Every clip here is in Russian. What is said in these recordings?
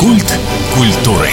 Культ культуры.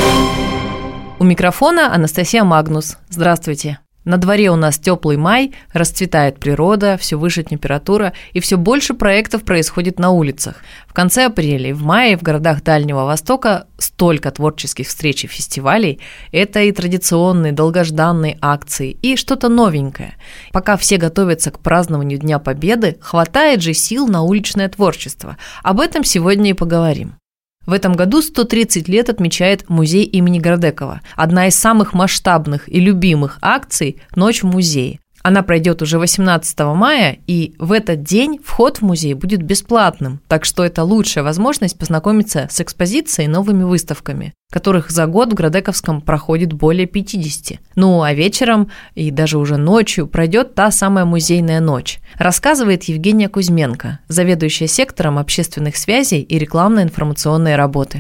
У микрофона Анастасия Магнус. Здравствуйте. На дворе у нас теплый май, расцветает природа, все выше температура, и все больше проектов происходит на улицах. В конце апреля и в мае в городах Дальнего Востока столько творческих встреч и фестивалей. Это и традиционные, долгожданные акции, и что-то новенькое. Пока все готовятся к празднованию Дня Победы, хватает же сил на уличное творчество. Об этом сегодня и поговорим. В этом году 130 лет отмечает музей имени Градекова. Одна из самых масштабных и любимых акций – «Ночь в музее». Она пройдет уже 18 мая, и в этот день вход в музей будет бесплатным, так что это лучшая возможность познакомиться с экспозицией и новыми выставками, которых за год в Градековском проходит более 50. Ну а вечером и даже уже ночью пройдет та самая музейная ночь, рассказывает Евгения Кузьменко, заведующая сектором общественных связей и рекламно-информационной работы.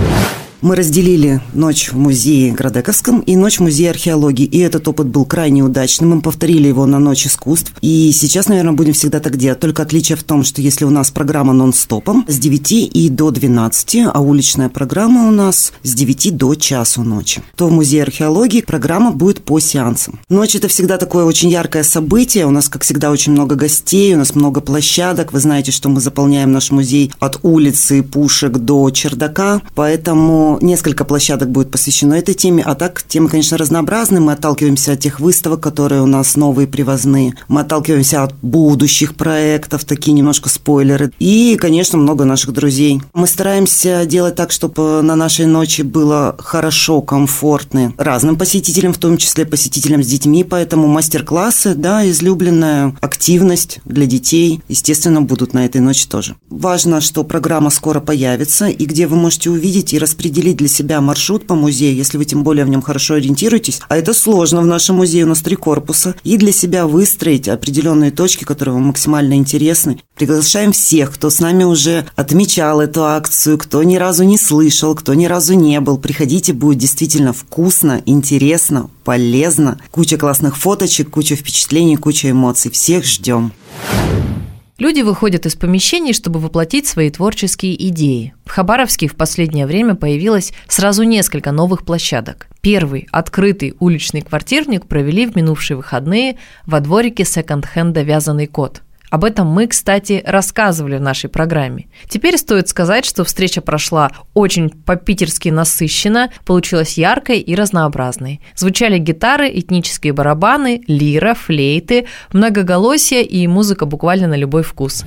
Мы разделили ночь в музее Градековском и ночь в музее археологии. И этот опыт был крайне удачным. Мы повторили его на Ночь искусств. И сейчас, наверное, будем всегда так делать. Только отличие в том, что если у нас программа нон-стопом с 9 и до 12, а уличная программа у нас с 9 до часу ночи, то в музее археологии программа будет по сеансам. Ночь – это всегда такое очень яркое событие. У нас, как всегда, очень много гостей, у нас много площадок. Вы знаете, что мы заполняем наш музей от улицы, пушек до чердака. Поэтому несколько площадок будет посвящено этой теме, а так темы, конечно, разнообразные. Мы отталкиваемся от тех выставок, которые у нас новые, привозные. Мы отталкиваемся от будущих проектов, такие немножко спойлеры. И, конечно, много наших друзей. Мы стараемся делать так, чтобы на нашей ночи было хорошо, комфортно разным посетителям, в том числе посетителям с детьми. Поэтому мастер-классы, да, излюбленная активность для детей, естественно, будут на этой ночи тоже. Важно, что программа скоро появится, и где вы можете увидеть и распределить для себя маршрут по музею, если вы тем более в нем хорошо ориентируетесь. А это сложно в нашем музее, у нас 3 корпуса. И для себя выстроить определенные точки, которые вам максимально интересны. Приглашаем всех, кто с нами уже отмечал эту акцию, кто ни разу не слышал, кто ни разу не был. Приходите, будет действительно вкусно, интересно, полезно. Куча классных фоточек, куча впечатлений, куча эмоций. Всех ждем. Люди выходят из помещений, чтобы воплотить свои творческие идеи. В Хабаровске в последнее время появилось сразу несколько новых площадок. Первый открытый уличный квартирник провели в минувшие выходные во дворике секонд-хенда «Вязаный кот». Об этом мы, кстати, рассказывали в нашей программе. Теперь стоит сказать, что встреча прошла очень по-питерски насыщенно, получилась яркой и разнообразной. Звучали гитары, этнические барабаны, лира, флейты, многоголосие и музыка буквально на любой вкус.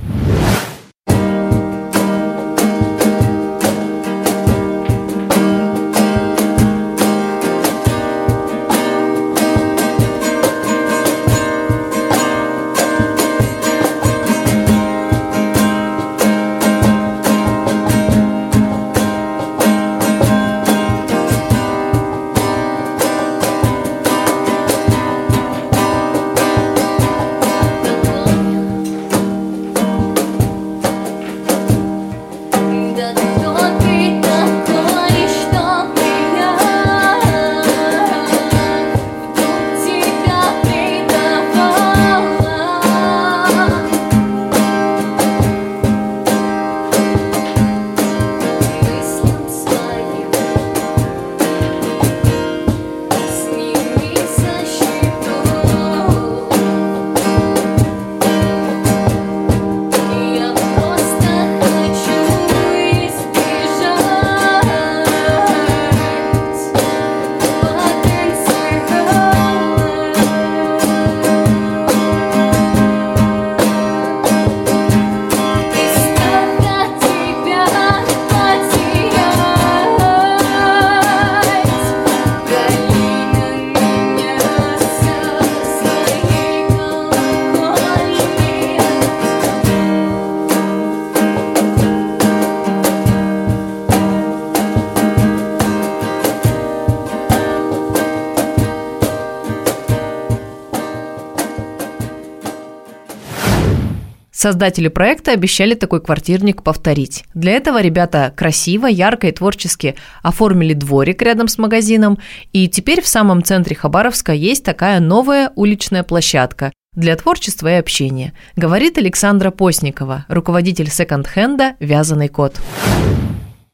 Создатели проекта обещали такой квартирник повторить. Для этого ребята красиво, ярко и творчески оформили дворик рядом с магазином, и теперь в самом центре Хабаровска есть такая новая уличная площадка для творчества и общения, говорит Александра Постникова, руководитель секонд-хенда «Вязаный кот».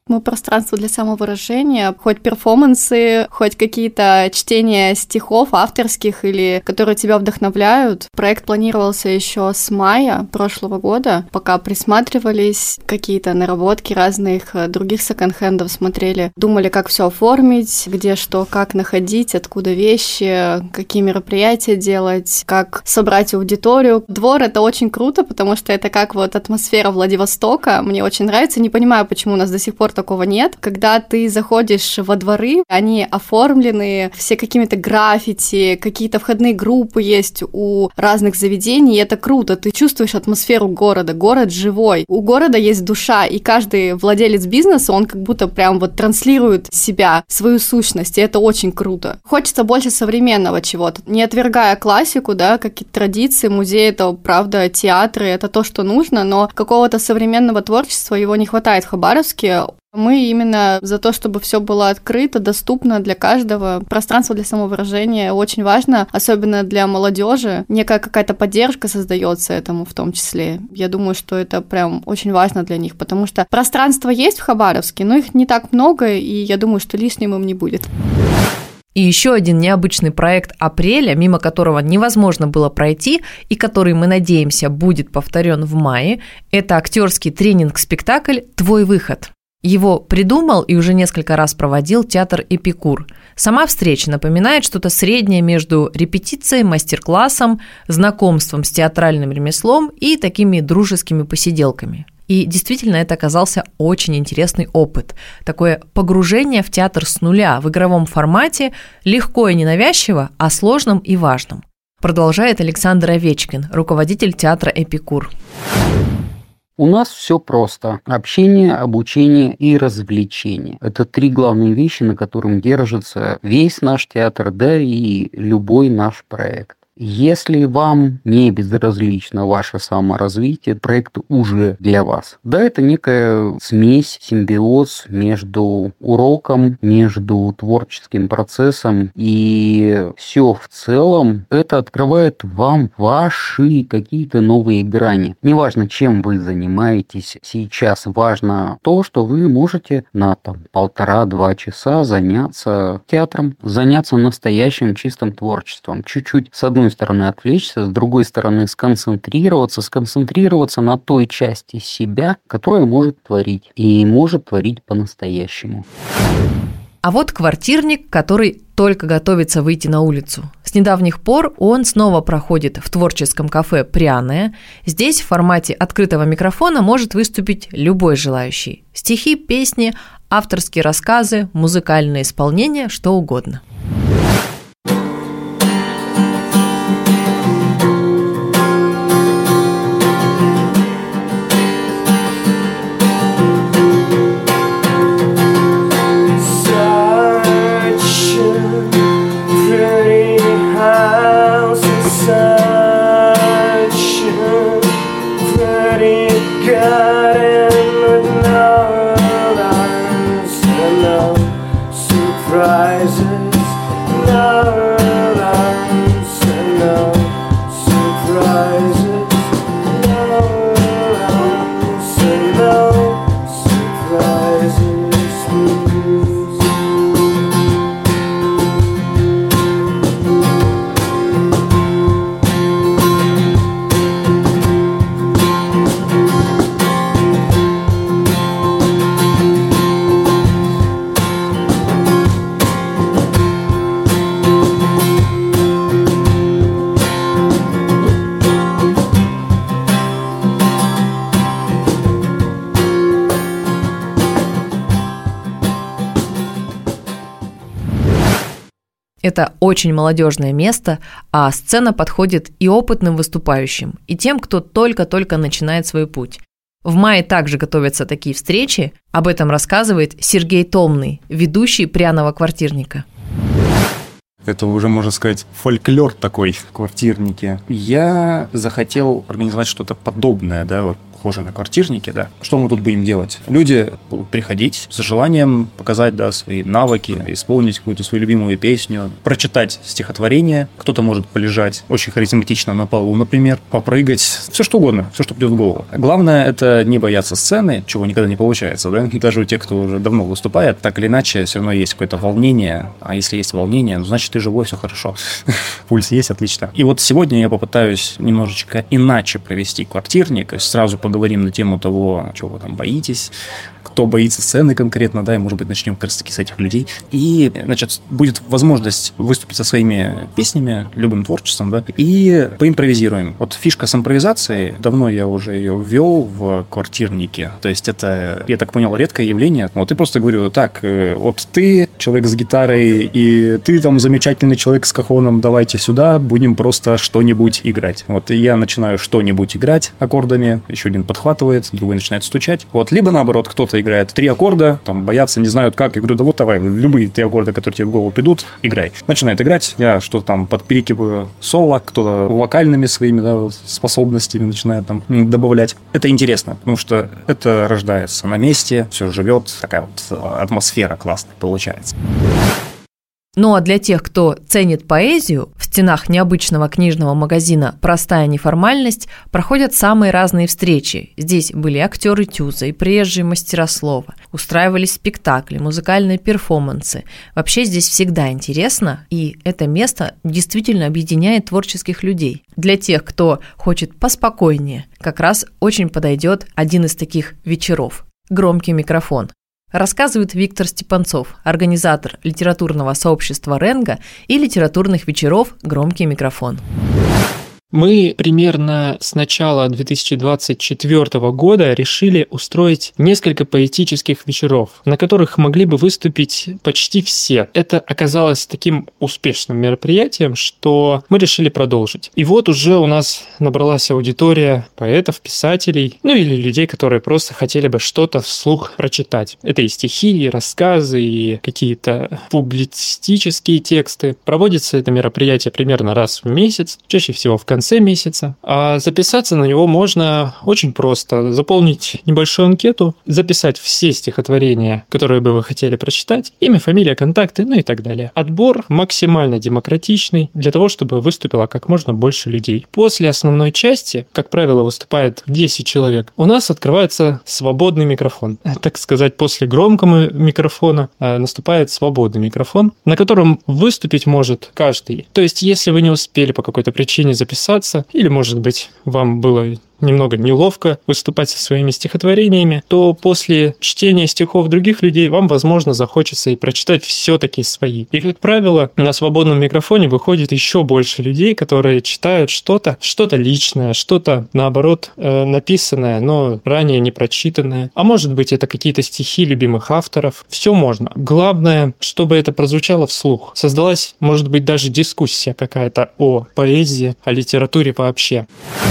Мы пространство для самовыражения, хоть перформансы, хоть какие-то чтения стихов авторских или которые тебя вдохновляют. Проект планировался еще с мая прошлого года, пока присматривались, какие-то наработки разных других секонд-хендов смотрели, думали, как все оформить, где что, как находить, откуда вещи, какие мероприятия делать, как собрать аудиторию. Двор — это очень круто, потому что это как вот атмосфера Владивостока. Мне очень нравится, не понимаю, почему у нас до сих пор такого нет. Когда ты заходишь во дворы, они оформлены, все какими-то граффити, какие-то входные группы есть у разных заведений, и это круто. Ты чувствуешь атмосферу города, город живой. У города есть душа, и каждый владелец бизнеса, он как будто прям вот транслирует себя, свою сущность, и это очень круто. Хочется больше современного чего-то, не отвергая классику, да, какие-то традиции, музей — это, правда, театры, это то, что нужно, но какого-то современного творчества его не хватает в Хабаровске. Мы именно за то, чтобы все было открыто, доступно для каждого. Пространство для самовыражения очень важно, особенно для молодежи. Некая какая-то поддержка создается этому в том числе. Я думаю, что это прям очень важно для них, потому что пространство есть в Хабаровске, но их не так много, и я думаю, что лишним им не будет. И еще один необычный проект апреля, мимо которого невозможно было пройти и который, мы надеемся, будет повторен в мае, это актерский тренинг-спектакль «Твой выход». Его придумал и уже несколько раз проводил театр «Эпикур». Сама встреча напоминает что-то среднее между репетицией, мастер-классом, знакомством с театральным ремеслом и такими дружескими посиделками. И действительно, это оказался очень интересный опыт. Такое погружение в театр с нуля в игровом формате, легко и ненавязчиво, а сложным и важным. Продолжает Александр Овечкин, руководитель театра «Эпикур». У нас все просто. Общение, обучение и развлечение. Это 3 главные вещи, на которых держится весь наш театр, да и любой наш проект. Если вам не безразлично ваше саморазвитие, проект уже для вас. Да, это некая смесь, симбиоз между уроком, между творческим процессом, и все в целом это открывает вам ваши какие-то новые грани. Неважно, чем вы занимаетесь сейчас, важно то, что вы можете на 1,5-2 часа заняться театром, заняться настоящим чистым творчеством. Чуть-чуть с одной стороны отвлечься, с другой стороны сконцентрироваться на той части себя, которая может творить, и может творить по-настоящему. А вот квартирник, который только готовится выйти на улицу. С недавних пор он снова проходит в творческом кафе «Пряное». Здесь в формате открытого микрофона может выступить любой желающий. Стихи, песни, авторские рассказы, музыкальное исполнение, что угодно. Это очень молодежное место, а сцена подходит и опытным выступающим, и тем, кто только-только начинает свой путь. В мае также готовятся такие встречи. Об этом рассказывает Сергей Томный, ведущий «Пряного квартирника». Это уже, можно сказать, фольклор такой в квартирнике. Я захотел организовать что-то подобное, да, вот, похоже на квартирники, да. Что мы тут будем делать? Люди будут приходить с желанием показать, да, свои навыки, исполнить какую-то свою любимую песню, прочитать стихотворение. Кто-то может полежать очень харизматично на полу, например, попрыгать, все что угодно, все, что придет в голову. Главное, это не бояться сцены, чего никогда не получается, да. Даже у тех, кто уже давно выступает, так или иначе, все равно есть какое-то волнение. А если есть волнение, ну, значит, ты живой, все хорошо. Пульс есть, отлично. И вот сегодня я попытаюсь немножечко иначе провести квартирник, то есть сразу поговорим на тему того, чего вы там боитесь, кто боится сцены конкретно, да, и, может быть, начнем как раз-таки с этих людей. И, значит, будет возможность выступить со своими песнями, любым творчеством, да, и поимпровизируем. Вот фишка с импровизацией, давно я уже ее ввел в квартирнике, то есть это, я так понял, редкое явление. Вот, и просто говорю, так, вот ты человек с гитарой, и ты там замечательный человек с кахоном, давайте сюда, будем просто что-нибудь играть. Вот, и я начинаю что-нибудь играть аккордами, еще один подхватывает, другой начинает стучать. Вот, либо наоборот, кто-то играет 3 аккорда, там, боятся, не знают как. Я говорю, да вот давай, любые 3 аккорда, которые тебе в голову придут, играй. Начинает играть, я что-то там подперекиваю соло, кто-то вокальными своими, да, способностями начинает там добавлять. Это интересно, потому что это рождается на месте, все живет, такая вот атмосфера классная получается. Ну а для тех, кто ценит поэзию, в стенах необычного книжного магазина «Простая неформальность» проходят самые разные встречи. Здесь были актеры Тюза и приезжие мастера слова, устраивались спектакли, музыкальные перформансы. Вообще здесь всегда интересно, и это место действительно объединяет творческих людей. Для тех, кто хочет поспокойнее, как раз очень подойдет один из таких вечеров – «Громкий микрофон». Рассказывает Виктор Степанцов, организатор литературного сообщества «Ренго» и литературных вечеров «Громкий микрофон». Мы примерно с начала 2024 года решили устроить несколько поэтических вечеров, на которых могли бы выступить почти все. Это оказалось таким успешным мероприятием, что мы решили продолжить. И вот уже у нас набралась аудитория поэтов, писателей, ну или людей, которые просто хотели бы что-то вслух прочитать. Это и стихи, и рассказы, и какие-то публицистические тексты. Проводится это мероприятие примерно раз в месяц, чаще всего в конце месяца. А записаться на него можно очень просто. Заполнить небольшую анкету, записать все стихотворения, которые бы вы хотели прочитать, имя, фамилия, контакты, ну и так далее. Отбор максимально демократичный для того, чтобы выступило как можно больше людей. После основной части, как правило, выступает 10 человек, у нас открывается свободный микрофон. Так сказать, после громкого микрофона наступает свободный микрофон, на котором выступить может каждый. То есть, если вы не успели по какой-то причине записаться, или, может быть, вам было немного неловко выступать со своими стихотворениями, то после чтения стихов других людей вам, возможно, захочется и прочитать все-таки свои. И, как правило, на свободном микрофоне выходит еще больше людей, которые читают что-то личное, что-то, наоборот, написанное, но ранее не прочитанное. А может быть, это какие-то стихи любимых авторов. Все можно. Главное, чтобы это прозвучало вслух. Создалась, может быть, даже дискуссия какая-то о поэзии, о литературе вообще.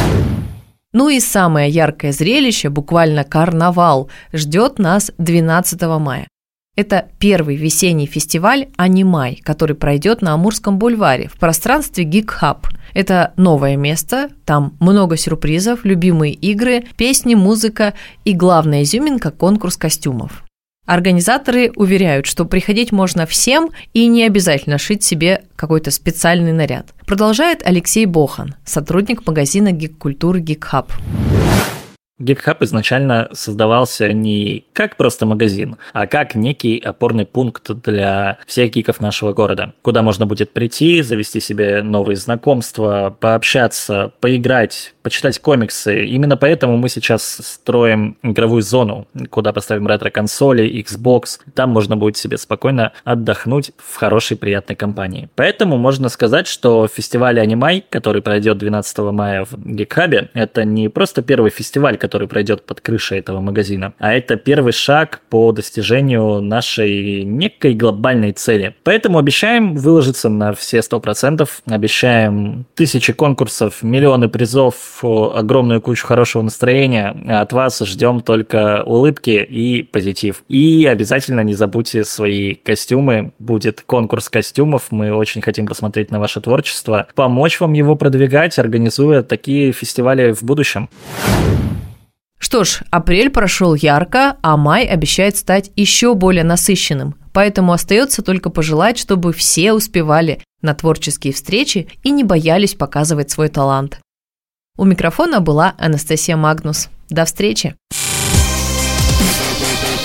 Ну и самое яркое зрелище, буквально карнавал, ждет нас 12 мая. Это первый весенний фестиваль «Анимай», который пройдет на Амурском бульваре в пространстве Geek Hub. Это новое место, там много сюрпризов, любимые игры, песни, музыка и главная изюминка – конкурс костюмов. Организаторы уверяют, что приходить можно всем и не обязательно шить себе какой-то специальный наряд. Продолжает Алексей Бохан, сотрудник магазина гик-культуры Geek Hub. Geek Hub изначально создавался не как просто магазин, а как некий опорный пункт для всех гиков нашего города, куда можно будет прийти, завести себе новые знакомства, пообщаться, поиграть, почитать комиксы. Именно поэтому мы сейчас строим игровую зону, куда поставим ретро-консоли, Xbox. Там можно будет себе спокойно отдохнуть в хорошей, приятной компании. Поэтому можно сказать, что фестиваль Анимай, который пройдет 12 мая в Geek Hub, это не просто первый фестиваль, который пройдет под крышей этого магазина, а это первый шаг по достижению нашей некой глобальной цели. Поэтому обещаем выложиться на все 100%, обещаем тысячи конкурсов, миллионы призов, огромную кучу хорошего настроения, а от вас ждем только улыбки и позитив. И обязательно не забудьте свои костюмы. Будет конкурс костюмов. Мы очень хотим посмотреть на ваше творчество, помочь вам его продвигать, организуя такие фестивали в будущем. Что ж, апрель прошел ярко, а май обещает стать еще более насыщенным. Поэтому остается только пожелать, чтобы все успевали на творческие встречи и не боялись показывать свой талант. У микрофона была Анастасия Магнус. До встречи!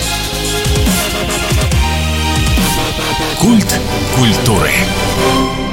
Культ культуры.